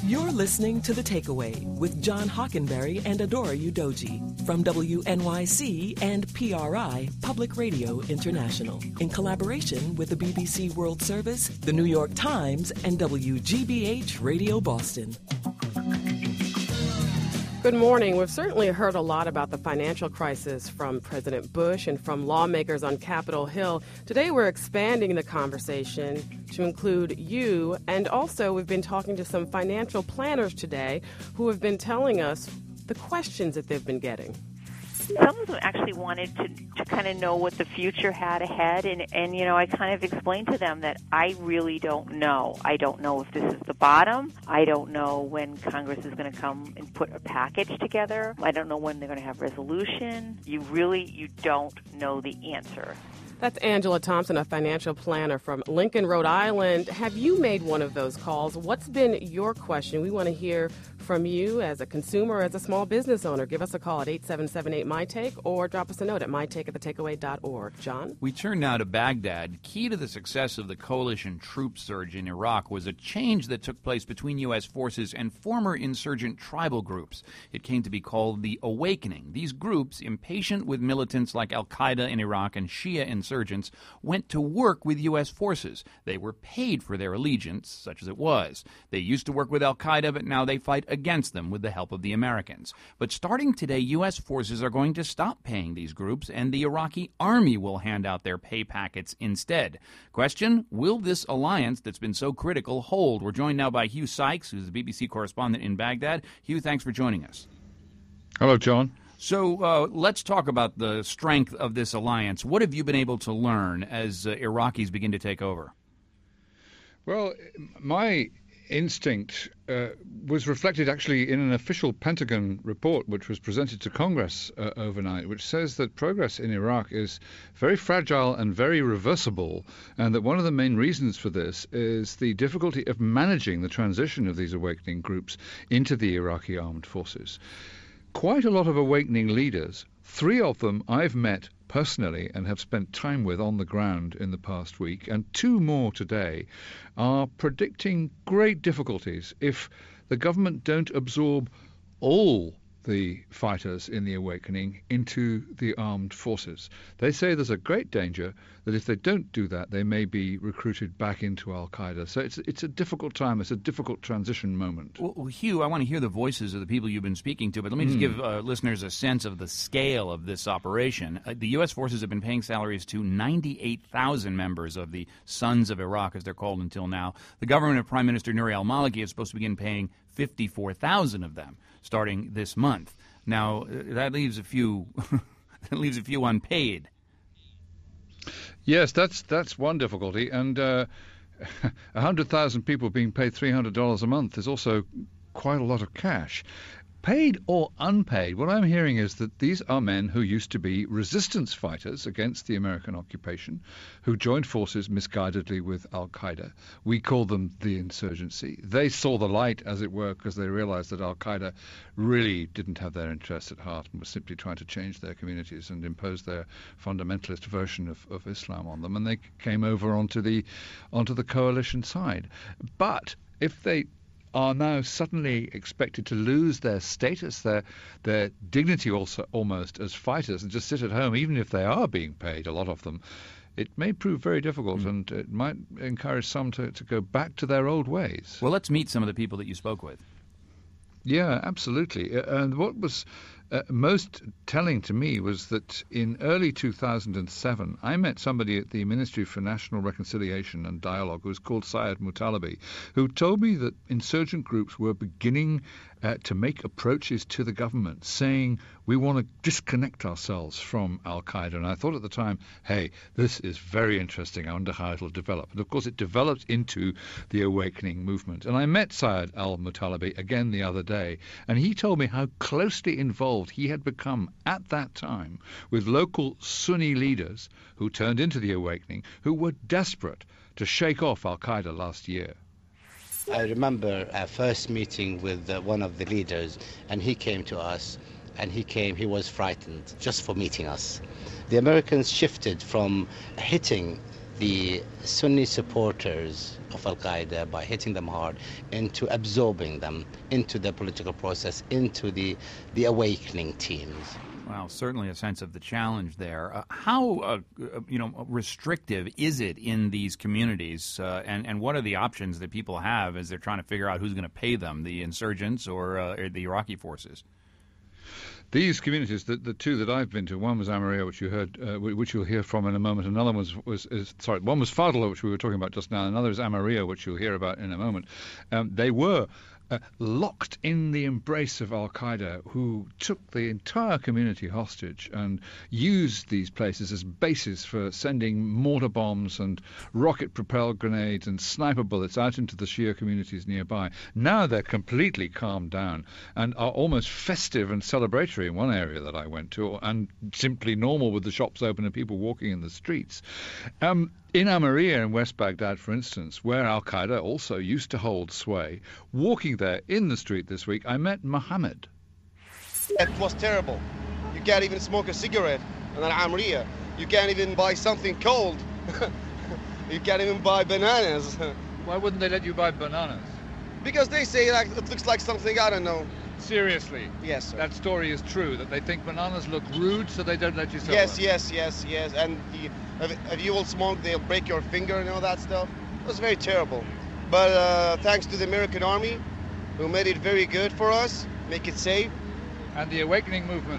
You're listening to The Takeaway with John Hockenberry and Adora Udoji from WNYC and PRI, Public Radio International, in collaboration with the BBC World Service, the New York Times, and WGBH Radio Boston. Good morning. We've certainly heard a lot about the financial crisis from President Bush and from lawmakers on Capitol Hill. Today we're expanding the conversation to include you, and also we've been talking to some financial planners today who have been telling us the questions that they've been getting. Some of them actually wanted to kind of know what the future had ahead, and I kind of explained to them that I really don't know. I don't know if this is the bottom. I don't know when Congress is going to come and put a package together. I don't know when they're going to have resolution. You don't know the answer. That's Angela Thompson, a financial planner from Lincoln, Rhode Island. Have you made one of those calls? What's been your question? We want to hear from you as a consumer, as a small business owner. Give us a call at 877-8-MY-TAKE or drop us a note at mytake@thetakeaway.org. John? We turn now to Baghdad. Key to the success of the coalition troop surge in Iraq was a change that took place between U.S. forces and former insurgent tribal groups. It came to be called the Awakening. These groups, impatient with militants like al-Qaeda in Iraq and Shia insurgents, went to work with U.S. forces. They were paid for their allegiance, such as it was. They used to work with al-Qaeda, but now they fight against them with the help of the Americans. But starting today, U.S. forces are going to stop paying these groups, and the Iraqi army will hand out their pay packets instead. Question, will this alliance that's been so critical hold? We're joined now by Hugh Sykes, who's the BBC correspondent in Baghdad. Hugh, thanks for joining us. Hello, John. So let's talk about the strength of this alliance. What have you been able to learn as Iraqis begin to take over? Well, my instinct was reflected actually in an official Pentagon report which was presented to Congress overnight, which says that progress in Iraq is very fragile and very reversible, and that one of the main reasons for this is the difficulty of managing the transition of these awakening groups into the Iraqi armed forces. Quite a lot of awakening leaders, 3 of them I've met personally and have spent time with on the ground in the past week, and 2 more today, are predicting great difficulties if the government don't absorb all the fighters in the awakening into the armed forces. They say there's a great danger that if they don't do that, they may be recruited back into al-Qaeda. So it's a difficult time. It's a difficult transition moment. Well, Hugh, I want to hear the voices of the people you've been speaking to, but let me just give listeners a sense of the scale of this operation. The U.S. forces have been paying salaries to 98,000 members of the Sons of Iraq, as they're called until now. The government of Prime Minister Nouri al-Maliki is supposed to begin paying 54,000 of them starting this month. Now, that leaves a few unpaid. Yes, that's one difficulty, and 100,000 people being paid $300 a month is also quite a lot of cash. Paid or unpaid, what I'm hearing is that these are men who used to be resistance fighters against the American occupation, who joined forces misguidedly with al-Qaeda. We call them the insurgency. They saw the light, as it were, because they realized that al-Qaeda really didn't have their interests at heart and was simply trying to change their communities and impose their fundamentalist version of Islam on them. And they came over onto the coalition side. But if they are now suddenly expected to lose their status, their dignity also almost as fighters, and just sit at home, even if they are being paid, a lot of them, it may prove very difficult, and it might encourage some to go back to their old ways. Well, let's meet some of the people that you spoke with. Yeah, absolutely. And what was most telling to me was that in early 2007, I met somebody at the Ministry for National Reconciliation and Dialogue who was called Syed Mutalabi, who told me that insurgent groups were beginning to make approaches to the government, saying, we want to disconnect ourselves from al-Qaeda. And I thought at the time, hey, this is very interesting. I wonder how it'll develop. And of course, it developed into the Awakening movement. And I met Syed al-Mutalabi again the other day, and he told me how closely involved he had become at that time with local Sunni leaders who turned into the Awakening, who were desperate to shake off al-Qaeda last year. I remember our first meeting with one of the leaders, and he came to us, and he was frightened just for meeting us. The Americans shifted from hitting the Sunni supporters of Al-Qaeda by hitting them hard into absorbing them into the political process, into the awakening teams. Well, certainly a sense of the challenge there. How restrictive is it in these communities, and what are the options that people have as they're trying to figure out who's going to pay them, the insurgents or the Iraqi forces? These communities, the two that I've been to, one was Amaria, which you heard, which you'll hear from in a moment. Another one was one was Fadla, which we were talking about just now. Another is Amaria, which you'll hear about in a moment. They were locked in the embrace of Al-Qaeda, who took the entire community hostage and used these places as bases for sending mortar bombs and rocket-propelled grenades and sniper bullets out into the Shia communities nearby. Now they're completely calmed down and are almost festive and celebratory in one area that I went to, and simply normal with the shops open and people walking in the streets. In Amaria in West Baghdad, for instance, where Al-Qaeda also used to hold sway, walking there in the street this week, I met Mohammed. It was terrible. You can't even smoke a cigarette in Amaria. You can't even buy something cold. You can't even buy bananas. Why wouldn't they let you buy bananas? Because they say like it looks like something, I don't know. Seriously? Yes, sir. That story is true, that they think bananas look rude, so they don't let you sell them? Yes. And if you will smoke, they'll break your finger and all that stuff. It was very terrible. But thanks to the American Army, who made it very good for us, make it safe. And the awakening movement?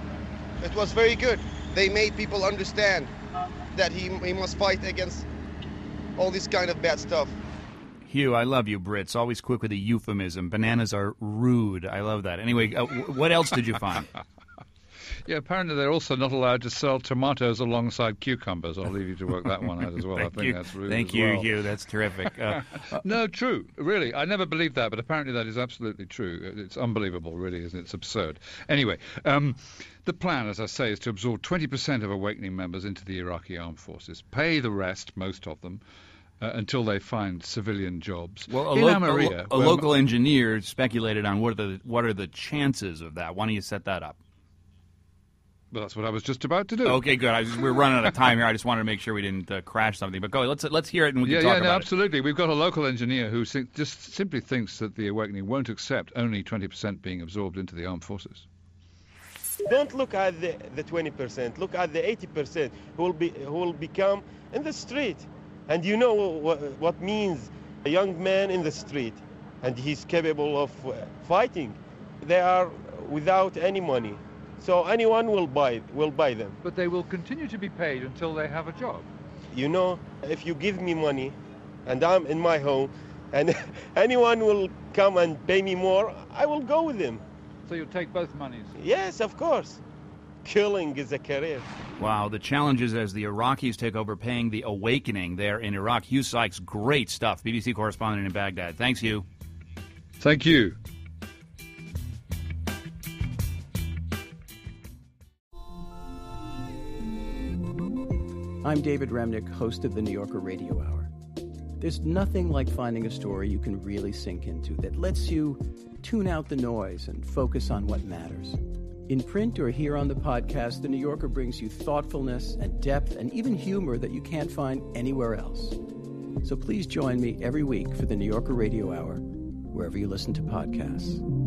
It was very good. They made people understand that he must fight against all this kind of bad stuff. Hugh, I love you, Brits. Always quick with a euphemism. Bananas are rude. I love that. Anyway, what else did you find? Yeah, apparently they're also not allowed to sell tomatoes alongside cucumbers. I'll leave you to work that one out as well. I think that's rude. Thank you, Hugh. That's terrific. No, true. Really, I never believed that, but apparently that is absolutely true. It's unbelievable, really, isn't it? It's absurd. Anyway, the plan, as I say, is to absorb 20% of Awakening members into the Iraqi armed forces, pay the rest, most of them, until they find civilian jobs. Well, a local engineer speculated on what are the chances of that. Why don't you set that up? Well, that's what I was just about to do. Okay, good. We're running out of time here. I just wanted to make sure we didn't crash something. But go ahead. Let's hear it and we can talk about it. Absolutely. We've got a local engineer who just simply thinks that the Awakening won't accept only 20% being absorbed into the armed forces. Don't look at the 20%. Look at the 80% who will become in the street. And you know what means a young man in the street, and he's capable of fighting. They are without any money, so anyone will buy them. But they will continue to be paid until they have a job. You know, if you give me money, and I'm in my home, and anyone will come and pay me more, I will go with them. So you'll take both monies? Yes, of course. Killing is a career. Wow, the challenges as the Iraqis take over paying the awakening there in Iraq. Hugh Sykes, great stuff. BBC correspondent in Baghdad. Thanks, Hugh. Thank you. I'm David Remnick, host of the New Yorker Radio Hour. There's nothing like finding a story you can really sink into that lets you tune out the noise and focus on what matters. In print or here on the podcast, The New Yorker brings you thoughtfulness and depth and even humor that you can't find anywhere else. So please join me every week for The New Yorker Radio Hour, wherever you listen to podcasts.